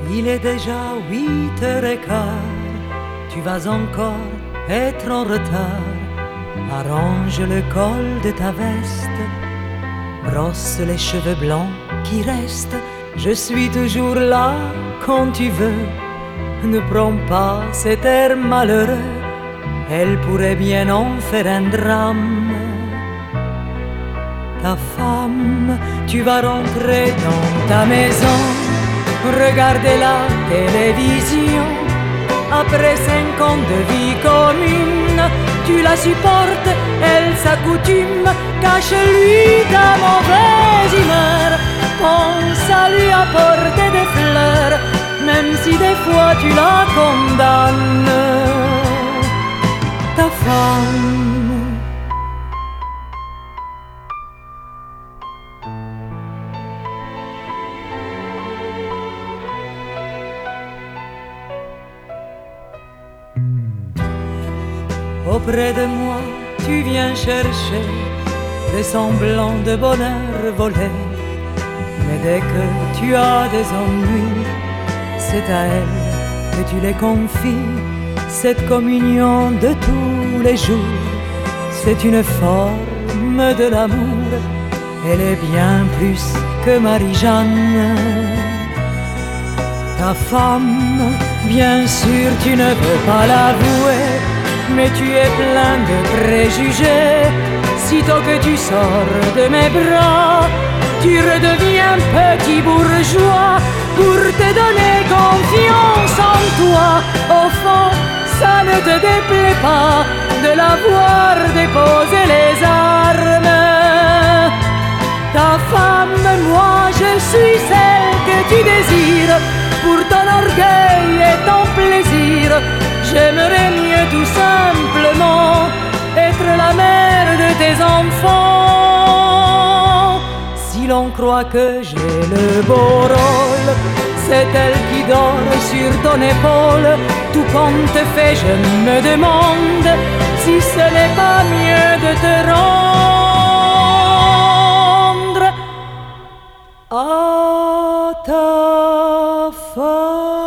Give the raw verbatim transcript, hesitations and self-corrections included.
Il est déjà huit heures et quart, tu vas encore être en retard. Arrange le col de ta veste, brosse les cheveux blancs qui restent. Je suis toujours là quand tu veux. Ne prends pas cet air malheureux, elle pourrait bien en faire un drame. Ta femme, tu vas rentrer dans ta maison, regarder la télévision. Après cinq ans de vie commune, tu la supportes, elle s'accoutume. Cache-lui ta mauvaise humeur, pense à lui apporter des fleurs, même si des fois tu la condamnes. Ta femme. Auprès de moi, tu viens chercher des semblants de bonheur volés. Mais dès que tu as des ennuis, c'est à elle que tu les confies. Cette communion de tous les jours, c'est une forme de l'amour. Elle est bien plus que Marie-Jeanne. Ta femme, bien sûr tu ne peux pas l'avouer, mais tu es plein de préjugés. Sitôt que tu sors de mes bras, tu redeviens petit bourgeois pour te donner confiance en toi. Au fond, ça ne te déplaît pas de la voir déposer les armes. Ta femme, moi, je suis celle que tu désires. Pour ton orgueil et ton plaisir, j'aimerais mieux tout simplement être la mère de tes enfants. Si l'on croit que j'ai le beau rôle, c'est elle qui dort sur ton épaule. Tout compte fait, je me demande si ce n'est pas mieux de te rendre à ta femme.